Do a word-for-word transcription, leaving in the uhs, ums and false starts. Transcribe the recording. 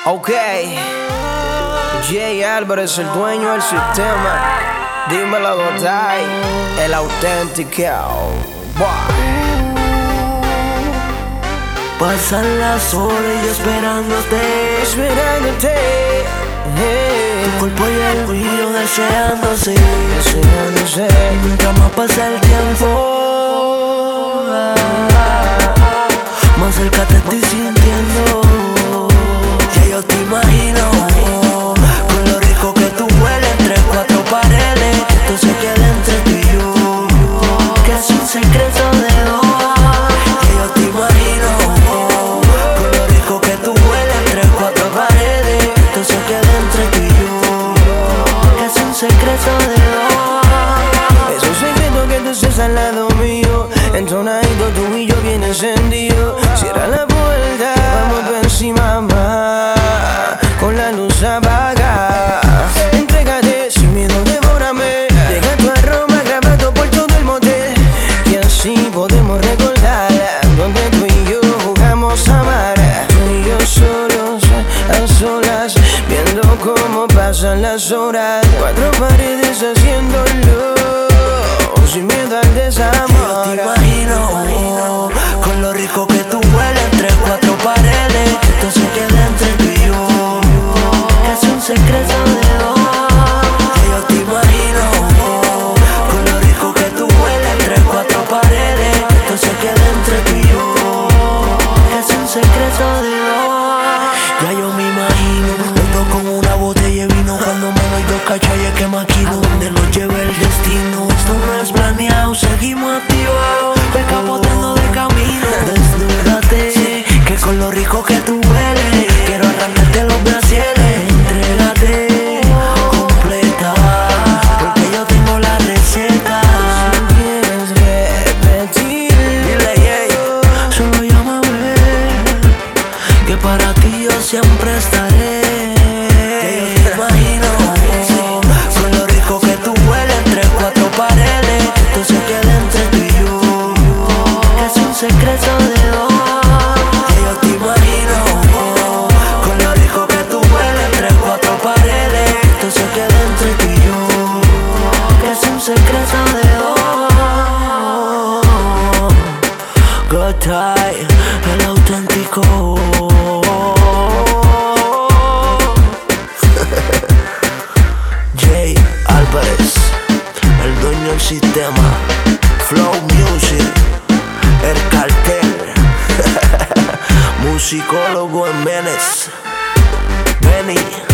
Ok, Jay Álvarez, el dueño del sistema. Dímelo, Gotay, el auténtico. Pasan las horas y yo esperándote, Esperándote, hey. tu cuerpo y el mío deseándose, Deseándose. Nunca más pasa el tiempo. Más cerca te estoy sintiendo. Ya yo te imagino con lo rico que tú hueles entre cuatro paredes. Que esto se quede entre tú y yo, que es un secreto de dos. Ya yo te imagino con lo rico que tú hueles entre cuatro paredes. Que esto se quede entre tú y yo, que es un secreto de dos. Es un secreto que tú estés al lado mío, entonadito tú y yo bien encendido. Cierra la puerta, vamos por encima más, con la luz apagada. Entrégate sin miedo, devórame. Deja tu aroma grabado por todo el motel, y así podemos recordar donde tú y yo jugamos a amar. Tú y yo solos, a solas, viendo cómo pasan las horas. Cuatro paredes haciéndolo, sin miedo al desamor. Yo te imagino con lo rico que tú hueles entre cuatro paredes. Que esto se quede entre tú y yo, que es un secreto de dos. Yo te imagino con lo rico que tú hueles entre cuatro paredes. Que esto se quede entre tú y yo, que es un secreto de dos. Ya yo me imagino ando con una botella de vino, cuando me doy dos cachayes que maquino, donde nos lleve el destino. Esto no es planeado, seguimos activados, descapotando de camino. Desnúdate, que con lo rico que tú hueles, quiero arrancarte los brasieres. Entrégate completa, porque yo tengo la receta. Si quieres repetir, Dile, yeah, solo llámame, que para ti yo siempre estaré. Que yo te imagino con lo rico que tú hueles entre cuatro paredes. Que esto se quede entre tú y yo, que es un secreto de dos. Que yo te imagino con lo rico que tú hueles entre cuatro paredes. Que esto se quede entre tú y yo, que es un secreto de dos. Gotay, el auténtico. Jay Álvarez, el dueño del sistema. Flow Music, el cartel. Musicólogo en Venice, Benny.